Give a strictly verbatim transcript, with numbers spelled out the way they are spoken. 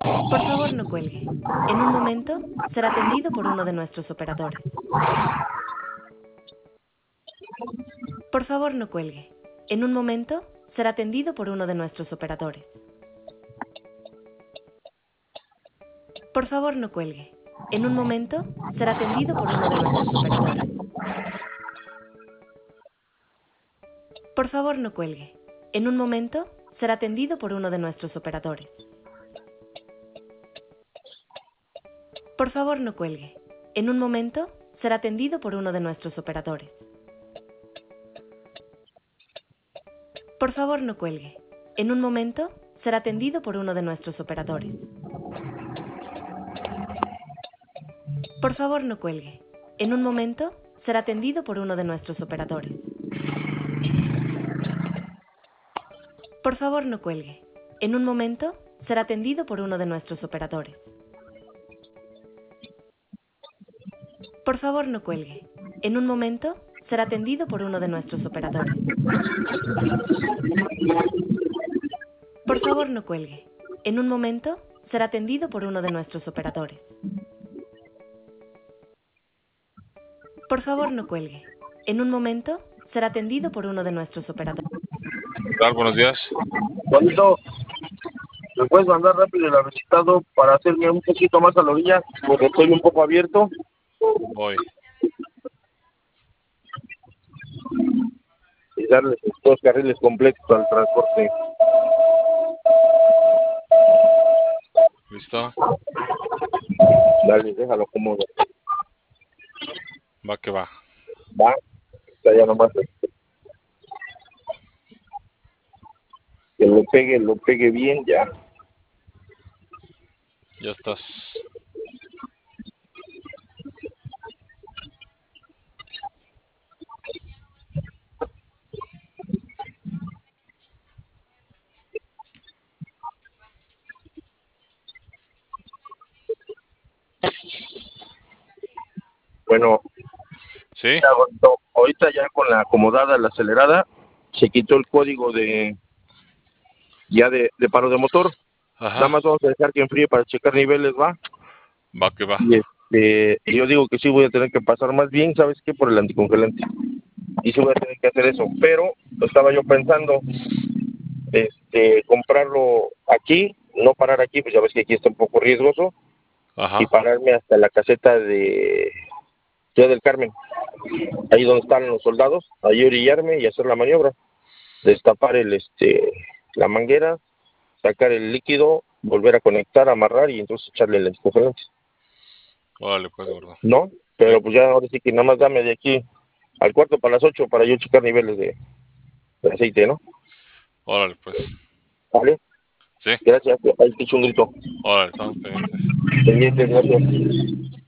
Por favor, no cuelgue. En un momento será atendido por uno de nuestros operadores. Por favor, no cuelgue. En un momento será atendido por uno de nuestros operadores. Por favor, no cuelgue. En un momento será atendido por uno de nuestros operadores. Por favor, no cuelgue. En un momento será atendido por uno de nuestros operadores. Por favor, no cuelgue. En un momento será atendido por uno de nuestros operadores. Por favor, no cuelgue. En un momento será atendido por uno de nuestros operadores. Por favor, no cuelgue. En un momento será atendido por uno de nuestros operadores. Por favor, no cuelgue. En un momento será atendido por uno de nuestros operadores. Por favor, no cuelgue. En un momento será atendido por uno de nuestros operadores. Por favor, no cuelgue. En un momento será atendido por uno de nuestros operadores. Por favor, no cuelgue. En un momento será atendido por uno de nuestros operadores. ¿Qué tal? Buenos días. Juanito, ¿me puedes mandar rápido el recitado para hacerme un poquito más a la orilla? Porque estoy un poco abierto. Voy. Y darles dos carriles completos al transporte. ¿Listo? Dale, déjalo cómodo. Va que va. Va, está ya nomás. Que lo pegue, lo pegue bien ya. Ya estás. Bueno, ¿Sí? ya, Juanito, ahorita ya con la acomodada, la acelerada, se quitó el código de ya de, de paro de motor. Nada Ajá. más vamos a dejar que enfríe para checar niveles, ¿va? Va que va. Y este, y yo digo que sí voy a tener que pasar más bien, ¿sabes qué? Por el anticongelante. Y sí voy a tener que hacer eso. Pero estaba yo pensando, este, comprarlo aquí, no parar aquí, pues ya ves que aquí está un poco riesgoso, y Ajá. pararme hasta la caseta de Ciudad del Carmen, ahí donde están los soldados, ahí orillarme y hacer la maniobra, destapar el, este, la manguera, sacar el líquido, volver a conectar, amarrar y entonces echarle el anticongelante. Órale, pues, gordo. ¿No? Sí. Pero pues ya ahora sí que nada más dame de aquí al cuarto para las ocho para yo checar niveles de, de aceite, ¿no? Órale, pues. ¿Vale? Sí. Gracias, ahí te echo un grito. Órale, estamos pendientes. Pendientes, gracias.